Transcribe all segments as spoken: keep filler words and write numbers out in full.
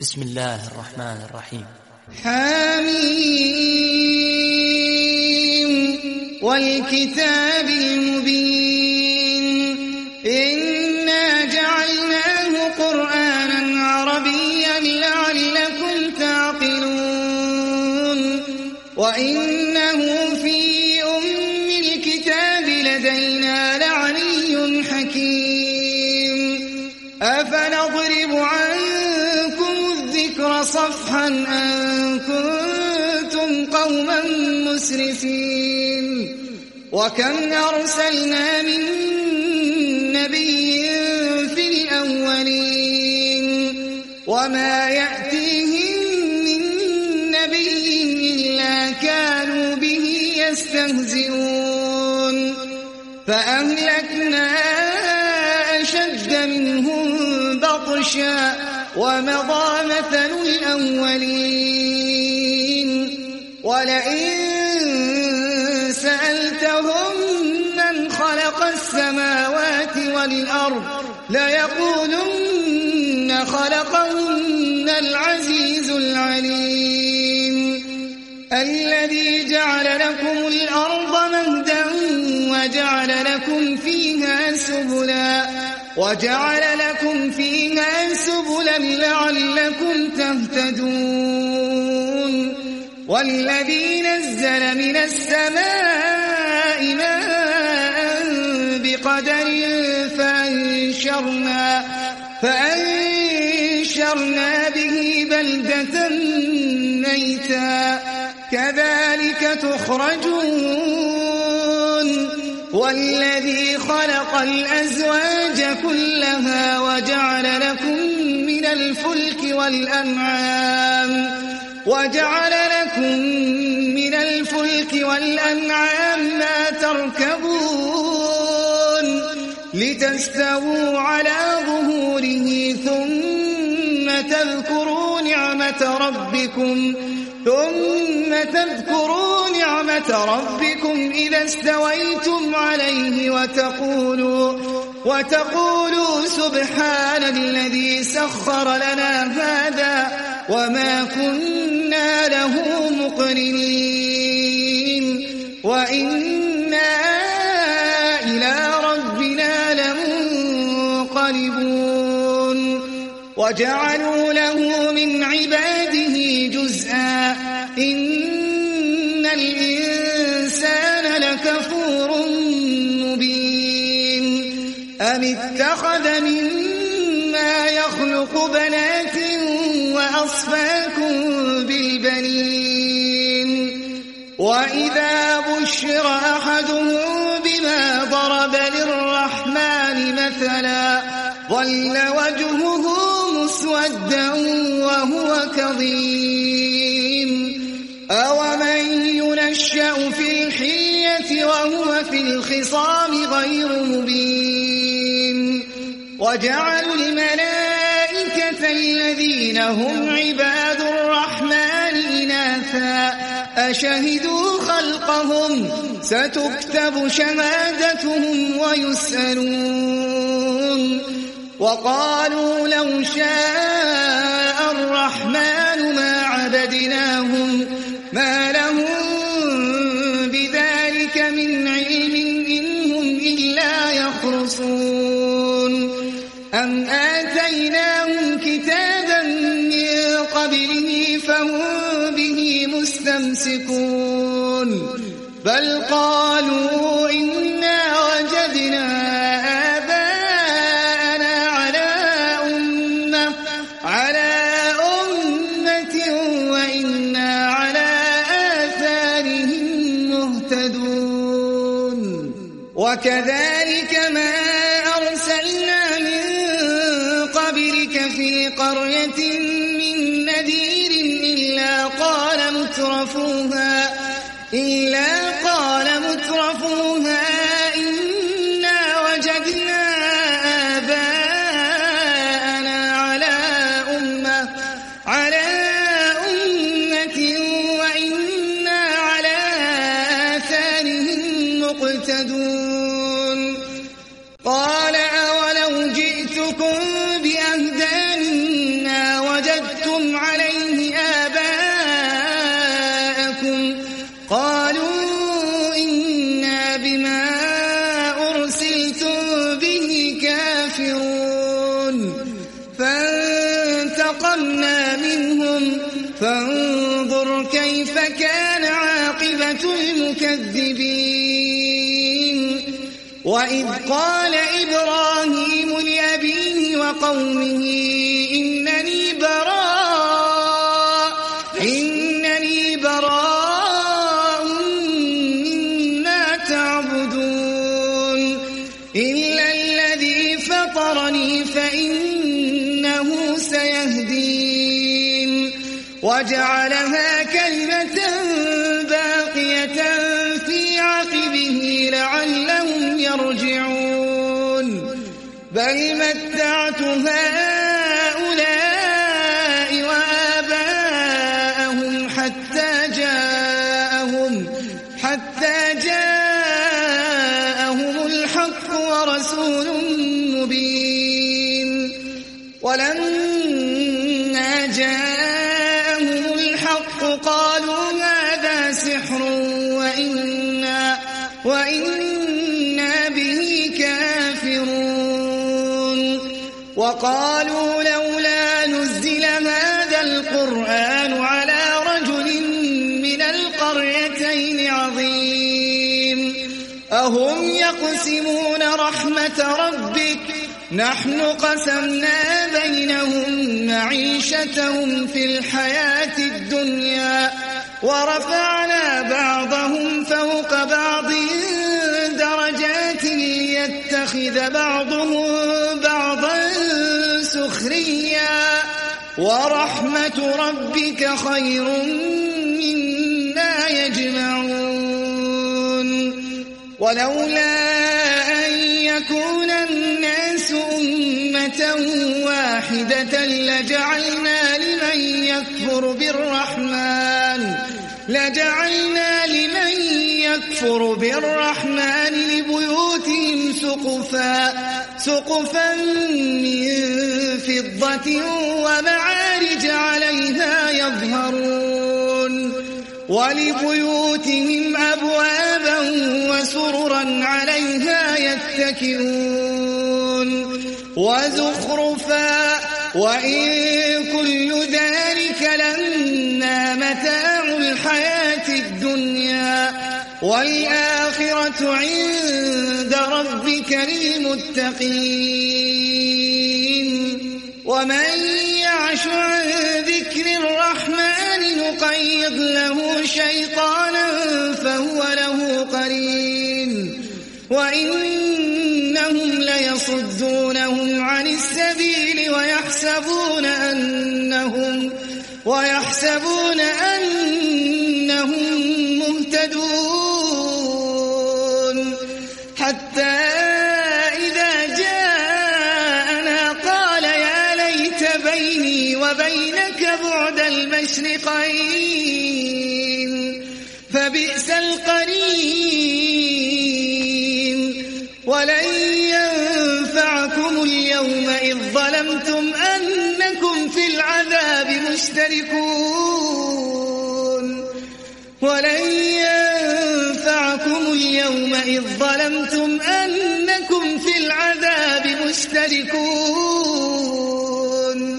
بسم الله الرحمن الرحيم. حميم والكتاب المبين إنا جعلناه قرآنا عربيا لعلكم تعقلون وإنه في أم الكتاب لدينا لعلي حكيم أفنضرب عنكم الذكر صفحا أن كنتم قوما مسرفين وكم أرسلنا من نبي في الأولين وما يأتيهم من نبي إلا كانوا به يستهزئون فأهلكنا أشد منهم بطشا ومضى مثل الأولين ولئن سألتهم من خلق السماوات والأرض ليقولن خلقهن العزيز العليم الذي جعل لكم الأرض مهدا وجعل لكم فيها سبلا وجعل لكم فيها سبلا لعلكم تهتدون والذي نزل من السماء ماء بقدر فأنشرنا, فأنشرنا به بلدة ميتا كذلك تخرجون والذي خلق الأزواج كلها وجعل لكم من الفلك والأنعام وجعل لكم من الفلك والأنعام ما تركبون لتستووا على ظهوره ثم تذكروا نعمة ربكم ثم تذكروا نعمة ربكم إذا استويتم عليه وتقولوا وتقولوا سبحان الذي سخر لنا هذا وما كنا له مقرنين وإنا إلى ربنا لمنقلبون وجعلوا له من عباده جزءا إن الإنسان لكفور مبين أم اتخذ مما يخلق بنات وأصفاكم بالبنين وإذا بشر أحدهم بما ضرب للرحمن مثلا ظل وجهه مسودا وهو كظيم أومن ينشأ في الحلية وهو في الخصام غير مبين وجعلوا الملائكة الذين هم عباد الرحمن إناثا أشهدوا خلقهم ستكتب شهادتهم ويسألون وقالوا لو شاء الرحمن ما عبدناهم ما لهم بذلك من علم إن هم إلا يخرصون أم آتيناهم كتابا من قبله فهم به مستمسكون بل قالوا إنا وجدنا آباءنا على أمة على أمة وإنا على آثارهم مهتدون وكذلك ما أرسلنا من قبلك في قرية من نذير إلا قال مترفوها إلا قال مترفوها إنا وجدنا آباءنا على أمة على أمة وإنا على آثارهم مقتدون قال أولو جئتكم بأهدى مما وجدتم وجدتم عليه آباءكم قالوا إنا بما أرسلتم به كافرون فانتقمنا منهم فانظر كيف كان عاقبة المكذبين وإذ قال إبراهيم لأبيه وقومه إنني براء إنني براء مما تعبدون إلا الذي فطرني فإنه سيهدين وجعلها كلمة باقية في عقبه لعلهم يرجعون بل متعت هؤلاء وآباءهم حتى جاءهم حتى جاءهم الحق ورسول مبين ولما جاءهم الحق قالوا هذا سحر وإنا وإنا به كافرون وقالوا لولا نزل هذا القرآن على رجل من القريتين عظيم أهم يقسمون رحمة ربك نحن قسمنا بينهم معيشتهم في الحياة الدنيا ورفعنا بعضهم فوق بعض درجات ليتخذ بعضهم بعضا سخريا ورحمة ربك خير مما يجمعون ولولا أن يكون الناس أمة واحدة لجعلنا لمن يكفر بالرحمن لجعلنا لمن يكفر بالرحمن لبيوتهم سقفا سقفا من فضة ومعارج عليها يظهرون ولبيوتهم أبوابا وسررا عليها يتكئون وزخرفا وإن كل ذلك لما متاع الحياة الدنيا والآخرة عند ربك للمتقين ومن يعش عن ذكر الرحمن نقيض له شيطانا فهو له قرين وإنهم ليصدونهم عن السبيل ويحسبون أنهم ويحسبون أنهم مهتدون حتى إذا جاءنا قال يا ليت بيني وبينك بعد المشرقين فبئس القرين ولن ينفعكم اليوم إذ ظلمتم أنكم في العذاب مشتركون ولن ينفعكم اليوم إذ ظلمتم أنكم في العذاب مشتركون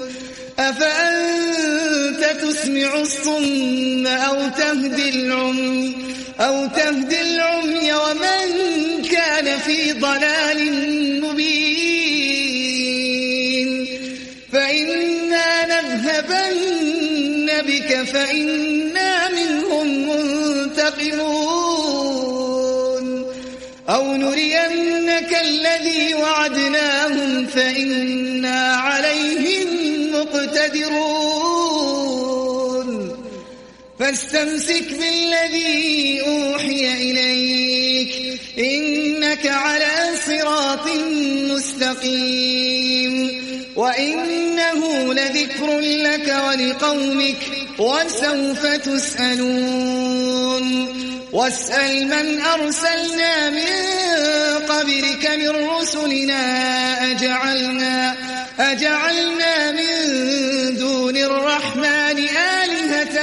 أفأنت تسمع الصم أو تهدي العمي أو تهدي العمي ومن كان في ضلال مبين فإنا نذهبن بك فإنا منهم منتقمون أو نرينك الذي وعدناهم فإنا عليهم مقتدرون فاستمسك بالذي أوحي إليك إنك على صراط مستقيم وإنه لذكر لك ولقومك وسوف تسألون واسأل من أرسلنا من قبلك من رسلنا أجعلنا أجعلنا من دون الرحمن آلهة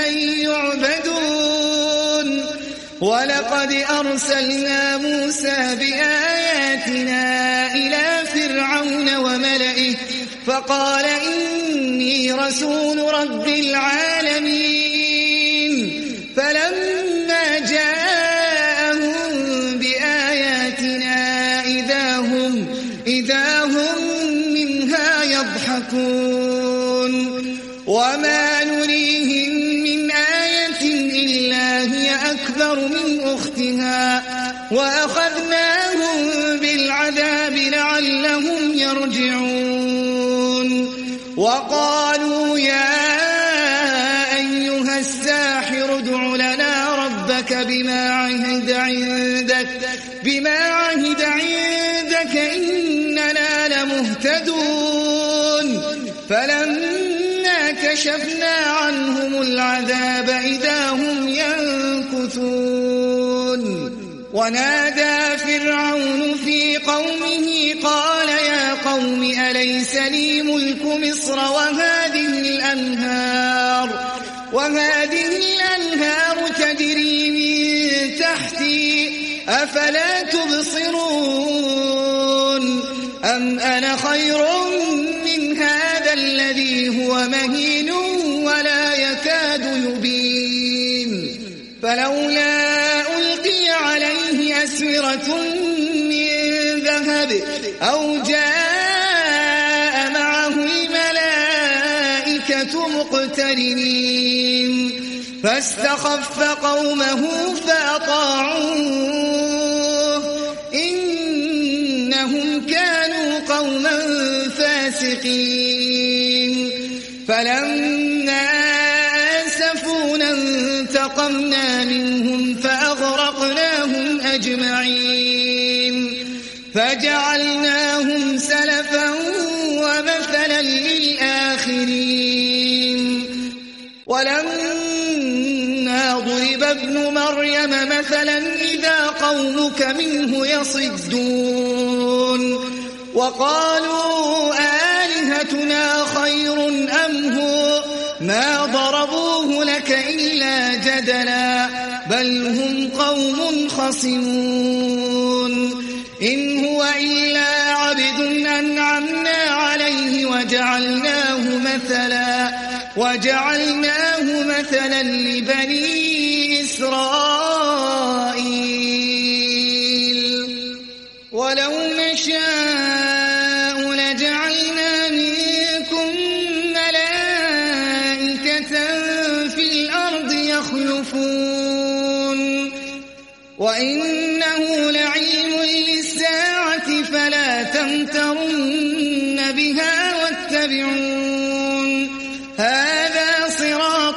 يعبدون ولقد أرسلنا موسى بآياتنا إلى فرعون وملئه فقال إني رسول رب العالمين فلما جاءهم بآياتنا إذا هم, إذا هم منها يضحكون وما نريهم من آية إلا هي أكبر من أختها وأخذناهم بالعذاب لعلهم يرجعون وقالوا يا أيها الساحر ادع لنا ربك بما عهد عندك بما عهد عندك إننا لمهتدون فلما كشفنا عنهم العذاب إذا هم ينكثون ونادى فرعون في قومه قال يا قوم أليس لي ملك مصر وهذه الأنهار وهذه الأنهار تجري من تحتي أفلا تبصرون أم أنا خير من هذا الذي هو مهين ولا يكاد يبين فلولا ألقي عليه أسورة من ذهب أو جاء معه الملائكة مقترنين فاستخف قومه فأطاعوه إنهم كانوا قوما فاسقين فلما آسفونا انتقمنا منهم فأغرقناهم أجمعين فجعلناهم سلفا ومثلا للآخرين ولما ضرب ابن مريم مثلا إذا قومك منه يصدون وقالوا آلهتنا خير أم هو ما ضربوه لك إلا جدلا بل هم قوم خصمون إن هو إلا عبد أنعمنا عليه وجعلناه مثلا وجعلناه مثلا لبني إسرائيل ولو نشاء لجعلنا منكم ملائكة في الأرض يخلفون وإنه لعلم للساعة فلا تمترن بها واتبعون هذا صراط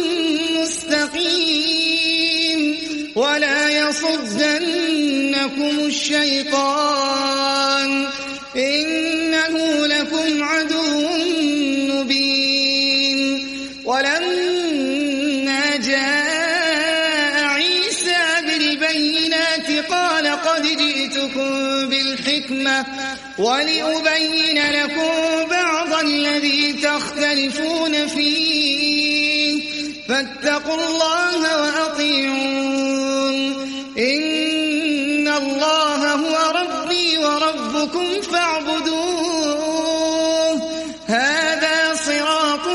مستقيم ولا يصدنكم الشيطان إنه لكم عدو مبين ولما جاء عيسى بالبينات قال قد جئتكم بالحكمة ولأبين لكم بعض الذي تختلفون فيه فاتقوا الله وأطيعون إن الله هو ربي وربكم فاعبدوه هذا صراط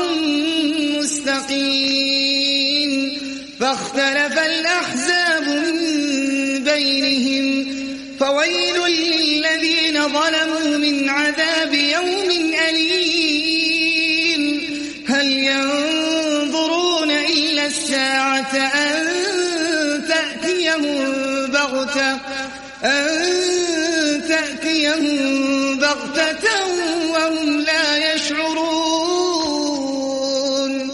مستقيم فاختلف الأحزاب من بينهم فويل للذين ظلموا من عذاب يوم أليم هل ينظرون إلا الساعة أن تأتيهم بغتة أن تأتيهم بغتة وهم لا يشعرون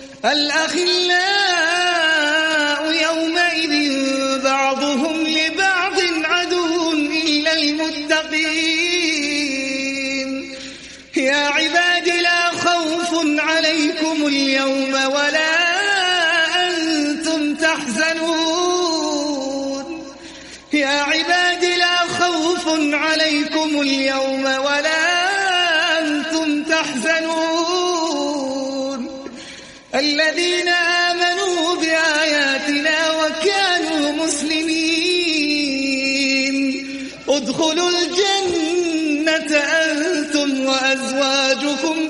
الأخلاء يومئذ بعضهم لبعض عدو إلا المتقين يا عباد لا خوف عليكم اليوم ولا أنتم تحزنون يا عباد لا خوف عليكم اليوم ولا أنتم تحزنون الذين آمنوا بآياتنا وكانوا مسلمين ادخلوا الجنة أنتم وأزواجكم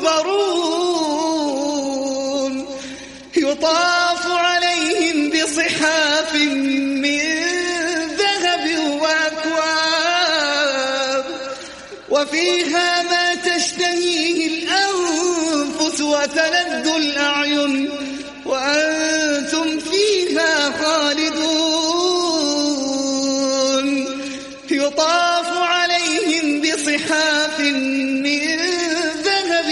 تحبرون يطاف عليهم بصحاف من ذهب وأكواب وفيها ما تشتهيه الأنفس وتلذ الأعين وأنتم فيها خالدون يطاف عليهم بصحاف من ذهب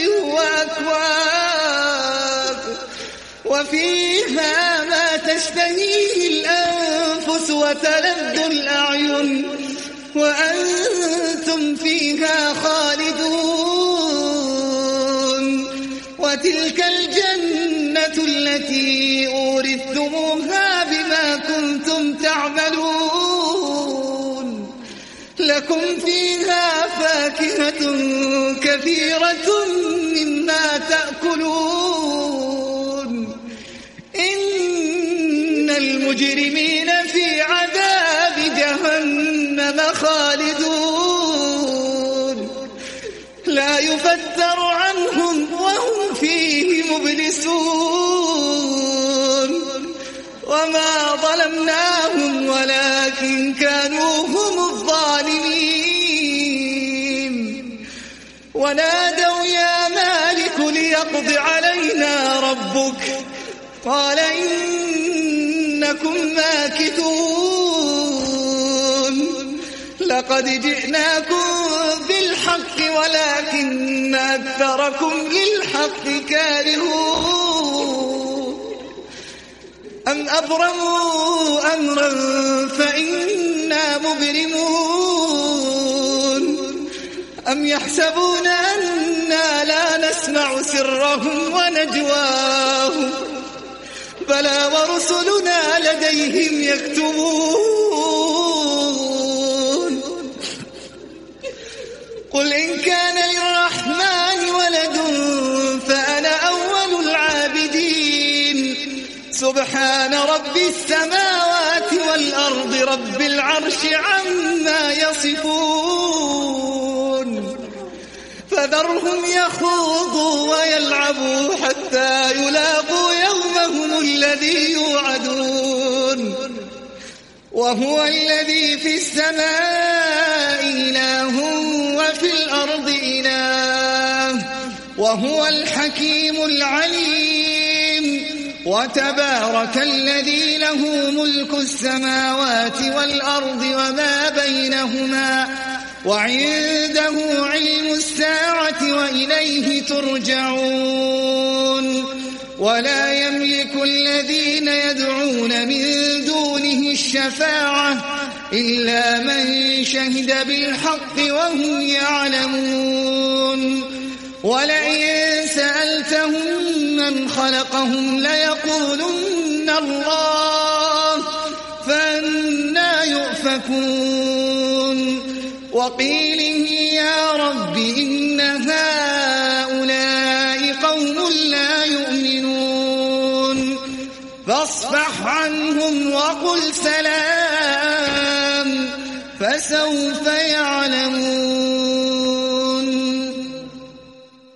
وأكواب وفيها ما تشتهيه الأنفس وتلذ الأعين وأنتم فيها خالدون وتلك الجنة التي أورثتموها بما كنتم تعملون لكم فيها فاكهة كثيرة مما تأكلون إن المجرمين في عذاب جهنم خالدون لا يفتر عنهم وهم فيه مبلسون وما ظلمناهم ولكن كانوا هم الظالمين ونادوا يا مالك ليقض علينا ربك قال إنكم ماكثون لقد جئناكم بالحق ولكن أكثركم للحق كارهون أم أبرموا أمرا فإنا مبرمون أم يحسبون أنا لا نسمع سرهم ونجواهم بلى ورسلنا لديهم يكتبون قل إن كان للرحمن ولد فأنا أول العابدين سبحان رب السماوات والأرض رب العرش عما يصفون فذرهم يخوضوا ويلعبوا حتى يلاقوا يومهم الذي يوعدون وهو الذي في السماء إله وفي الأرض إله وهو الحكيم العليم وتبارك الذي له ملك السماوات والأرض وما بينهما وعنده علم الساعة وإليه ترجعون ولا يملك الذين يدعون من دونه الشفاعة إلا من شهد بالحق وهم يعلمون ولئن سألتهم من خلقهم ليقولن الله فأنى يؤفكون وقيله يا رب إن هؤلاء قوم لا يؤمنون فاصفح عنهم وقل سلام فسوف يعلمون.